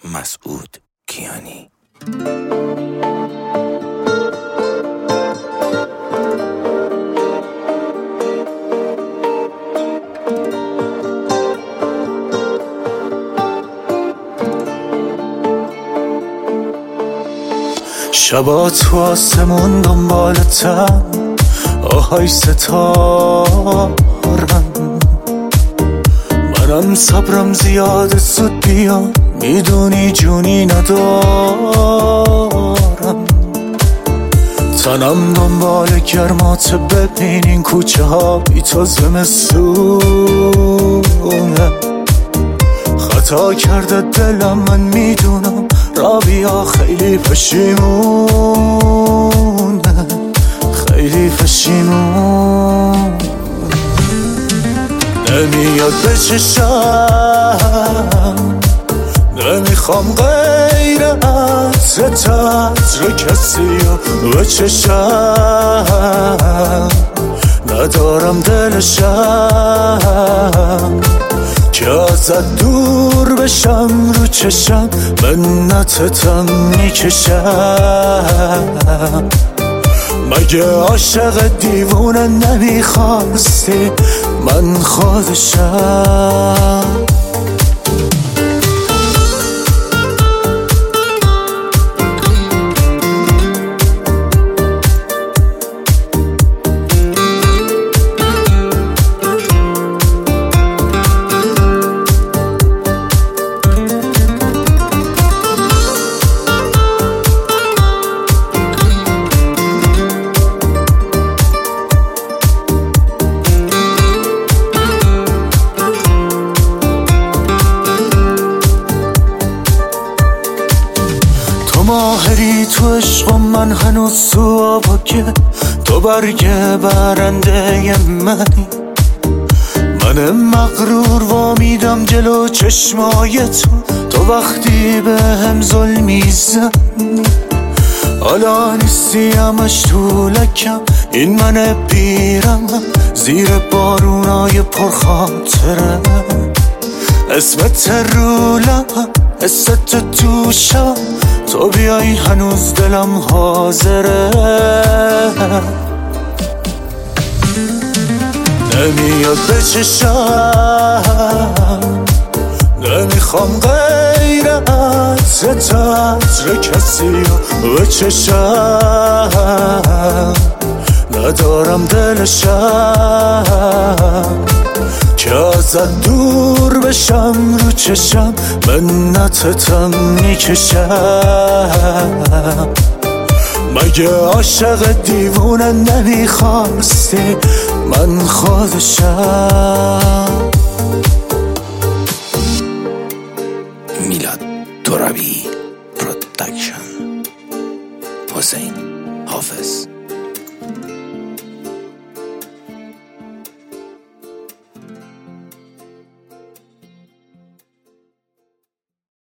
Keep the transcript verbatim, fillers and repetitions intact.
مسعود کیانی. شبا تو آسمون دنبالتم، آهای ستارم، منم صبرم زیاده زود بیام، میدونی جونی ندارم. تنم دنبال گرمات، ببین این کوچه ها بی تو زمستونه. خطا کرده دلم، من میدونم، رابیا خیلی پشیمونه، خیلی پشیمون. نمیاد به چشم، نمیخوام غیر از تطر کسی رو به چشم، ندارم دلشم که ازت دور بشم، رو چشم منتتم میکشم. مگه عاشق دیوونه نمیخواستی من خودشم؟ ماهری تو عشق و من هنوز تو آبا، که تو برگ برنده منی. من مغرور وامیدم جلو چشمای تو، تو وقتی به هم ظلم میزنی. حالا نیستی همش تو لکم، این من پیرم زیر بارونای پرخاطره. اسمت رو لبم، حست تو شبم، تو بیایی هنوز دلم حاضره. نمیاد به چشم، نمیخوام غیر از تطر کسی رو به چشم، ندارم دلشم که ازت دور بشم، رو چشم منتتم میکشم. مگه عاشق دیوونه نمیخواستی من خودشم؟ میلاد ترابی پروداکشن. حسین حافظ.